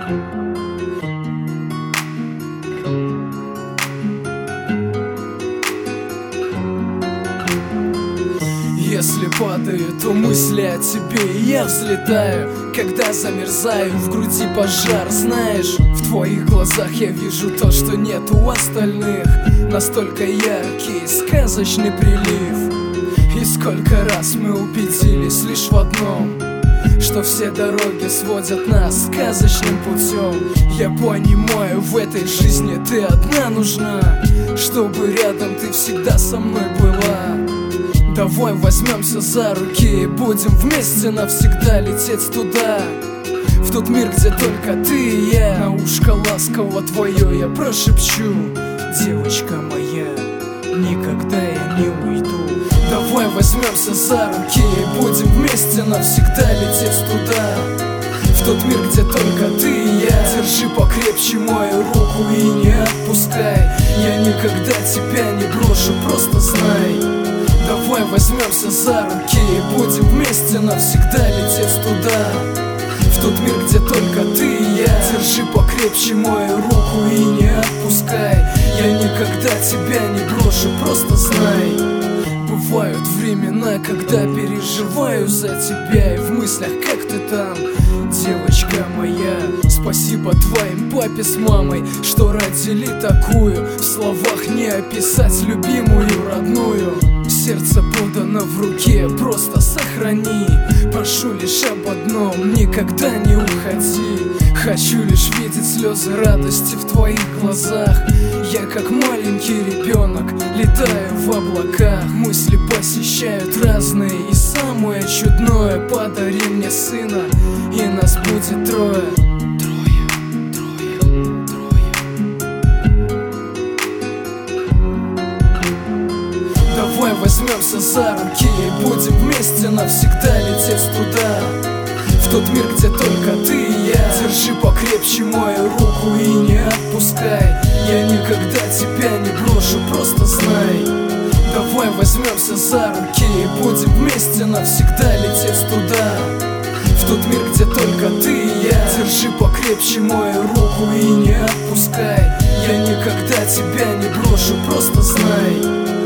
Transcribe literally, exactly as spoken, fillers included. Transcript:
Если падаю, то мысли о тебе, и я взлетаю. Когда замерзаю, в груди пожар. Знаешь, в твоих глазах я вижу то, что нет у остальных. Настолько яркий, сказочный прилив. И сколько раз мы убедились лишь в одном, что все дороги сводят нас сказочным путем. Я понимаю, в этой жизни ты одна нужна, чтобы рядом ты всегда со мной была. Давай возьмемся за руки и будем вместе навсегда лететь туда, в тот мир, где только ты и я. На ушко ласково твое я прошепчу: девочка моя, никогда я не уйду. Давай возьмемся за руки и будем вместе навсегда лететь туда, в тот мир, где только ты и я. Держи покрепче мою руку и не отпускай. Я никогда тебя не брошу, просто знай. Давай возьмемся за руки и будем вместе навсегда лететь туда, в тот мир, где только ты и я. Держи покрепче мою руку и не отпускай. Я никогда тебя не брошу, просто знай. Бывают времена, когда переживаю за тебя, и в мыслях, как ты там, девочка моя. Спасибо твоим папе с мамой, что родили такую. В словах не описать любимую, родную. Сердце подано в руке, просто сохрани. Прошу лишь об одном: никогда не уходи. Хочу лишь видеть слезы радости в твоих глазах. Я как маленький ребенок летаю в облаках. Мысли посещают разные, и самое чудное: подари мне сына, и нас будет трое. Давай возьмемся за руки и будем вместе навсегда лететь туда, в тот мир, где только ты и я. Держи покрепче мою руку и не отпускай. Я никогда тебя не брошу, просто знай. Давай возьмемся за руки и будем вместе навсегда лететь туда, в тот мир, где только ты и я. Держи покрепче мою руку и не отпускай. Я никогда тебя не брошу, просто знай.